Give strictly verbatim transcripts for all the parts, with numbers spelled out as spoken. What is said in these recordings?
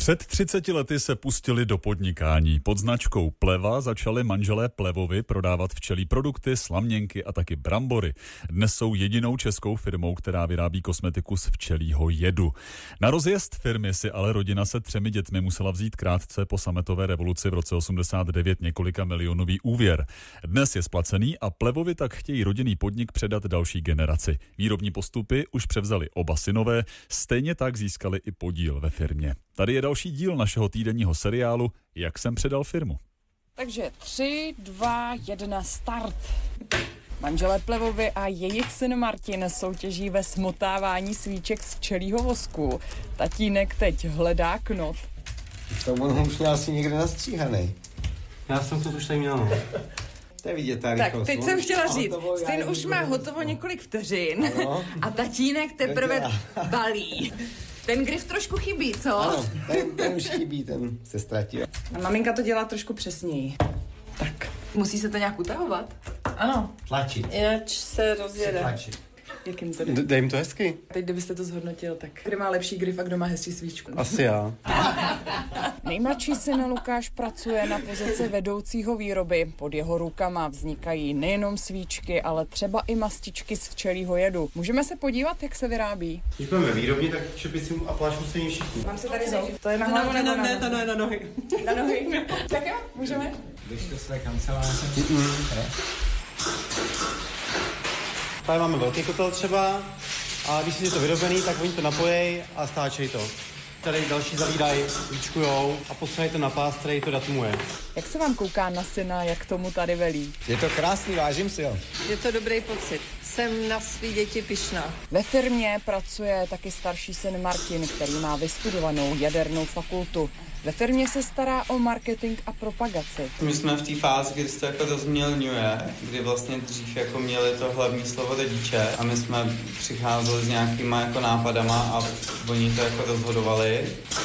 Před třiceti lety se pustili do podnikání. Pod značkou Pleva začali manželé Plevovi prodávat včelí produkty, slaměnky a taky brambory. Dnes jsou jedinou českou firmou, která vyrábí kosmetiku z včelího jedu. Na rozjezd firmy si ale rodina se třemi dětmi musela vzít krátce po sametové revoluci v roce osmdesát devět několika milionový úvěr. Dnes je splacený a Plevovi tak chtějí rodinný podnik předat další generaci. Výrobní postupy už převzali oba synové, stejně tak získali i podíl ve firmě. Tady je další díl našeho týdenního seriálu Jak jsem předal firmu. Takže tři, dva, jedna, start. Manželé Plevovi a jejich syn Martin soutěží ve smotávání svíček z včelího vosku. Tatínek teď hledá knot. To ono už měl asi někde nastříhaný. Já jsem to už tady měl. To je vidět ta Tak, rychlost. teď jsem chtěla říct, Hotovo, syn už má hotovo několik vteřin ano. a tatínek teprve balí. Ten grif trošku chybí, co? Ano, ten, ten už chybí, ten se ztratil. A maminka to dělá trošku přesněji. Tak, musí se to nějak utahovat? Ano. Tlačit. Inač se rozjede. Tlačit. Jakým to jde? D- dej jim to hezky. Teď, kdybyste to zhodnotil, tak kdo má lepší grif a kdo má hezčí svíčku? Asi já. Nejmladší syn Lukáš pracuje na pozici vedoucího výroby. Pod jeho rukama vznikají nejenom svíčky, ale třeba i mastičky z včelího jedu. Můžeme se podívat, jak se vyrábí? Když budeme ve výrobně, tak čepicím a plášť musí všichni. Mám se tady zout. To je na hlavě nebo na nohy? to je na nohy. Na nohy? Tak jo, můžeme? Když to své kanceláře. Tady máme velký kotel třeba a když si je to vyrobený, tak oni to napojej a stáčej to. Tady další zavídají, výčkujou a posunají to na pás, který to datumuje. Jak se vám kouká na syna, jak tomu tady velí? Je to krásný, vážím si ho. Je to dobrý pocit. Jsem na svý děti pyšná. Ve firmě pracuje taky starší syn Martin, který má vystudovanou jadernou fakultu. Ve firmě se stará o marketing a propagaci. My jsme v té fázi, kdy se to jako rozmělňuje, kdy vlastně dřív jako měli to hlavní slovo rodiče a my jsme přicházeli s nějakýma jako nápadama a oni to jako rozhodovali.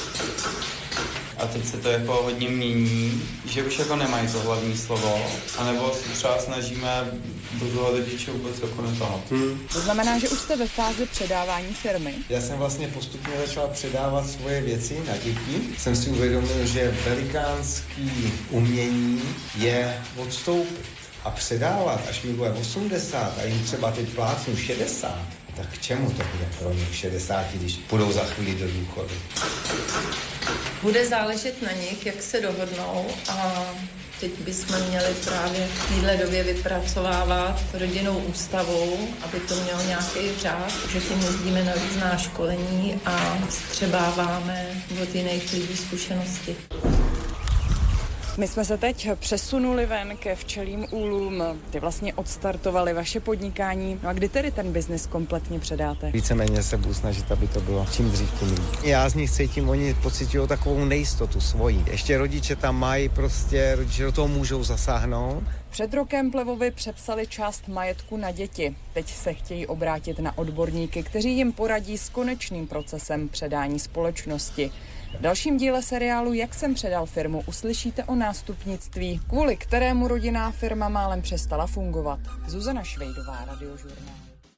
A teď se to jako hodně mění, že už jako nemají to hlavní slovo, anebo se třeba snažíme do toho rodiče vůbec jako netahat. Hmm. To znamená, že už jste ve fázi předávání firmy? Já jsem vlastně postupně začal předávat svoje věci na děti. Jsem si uvědomil, že velikánský umění je odstoupit a předávat, až mi bude osmdesát a jim třeba teď plácnu šedesát. Tak k čemu to bude pro ně v šedesáti, když půjdou za chvíli do důchodu? Bude záležet na nich, jak se dohodnou a teď bychom měli právě v téhle době vypracovávat rodinnou ústavu, aby to mělo nějaký řád, že tím jezdíme na různá školení a střebáváme od jiných lidí zkušenosti. My jsme se teď přesunuli ven ke včelím úlům. Ty vlastně odstartovali vaše podnikání. No a kdy tedy ten biznis kompletně předáte? Víceméně se budu snažit, aby to bylo čím dřív tím líp. Já z nich cítím, oni pociťují takovou nejistotu svoji. Ještě rodiče tam mají, prostě rodiče do toho můžou zasáhnout. Před rokem Plevovi přepsali část majetku na děti. Teď se chtějí obrátit na odborníky, kteří jim poradí s konečným procesem předání společnosti. V dalším díle seriálu Jak jsem předal firmu uslyšíte o nástupnictví, kvůli kterému rodinná firma málem přestala fungovat. Zuzana Švejdová, Radiožurnál.